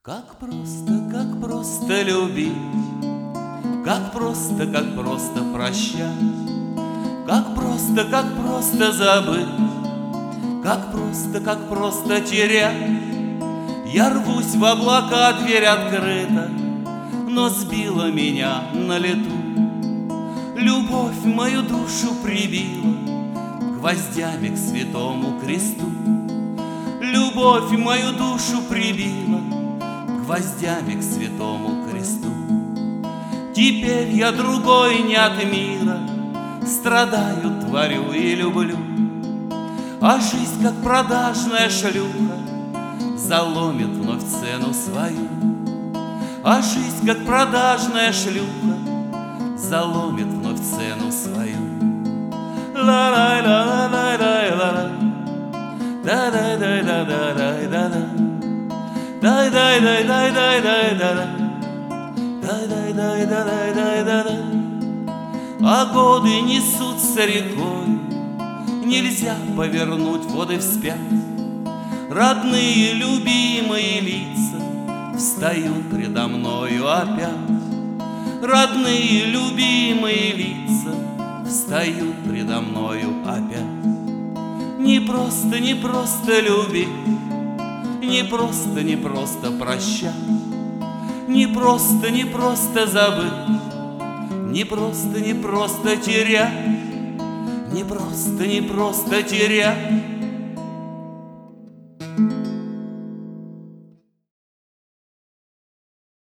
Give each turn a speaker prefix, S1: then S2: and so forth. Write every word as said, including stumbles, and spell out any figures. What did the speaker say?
S1: Как просто, как просто любить, как просто, как просто прощать, как просто, как просто забыть, как просто, как просто терять. Я рвусь в облака, дверь открыта, но сбила меня на лету. Любовь мою душу прибила гвоздями к святому кресту. Любовь мою душу прибила гвоздями к святому кресту. Теперь я другой не от мира, страдаю, творю и люблю. А жизнь, как продажная шлюха, заломит вновь цену свою. А жизнь, как продажная шлюха, заломит вновь цену свою. Ла-лай-ла-лай-лай-ла-ла, да-дай-дай-да-да-дай-да-да, дай-дай-дай-дай-дай-дай-да, дай-дай-дай-дай-дай-да-да. А годы несутся рекой, нельзя повернуть воды вспять. Родные, любимые лица встают предо мною опять. Родные, любимые лица встают предо мною опять. Не просто, не просто любить, не просто, не просто прощать, не просто, не просто забыть, не просто, не просто терять, не просто, не просто терять.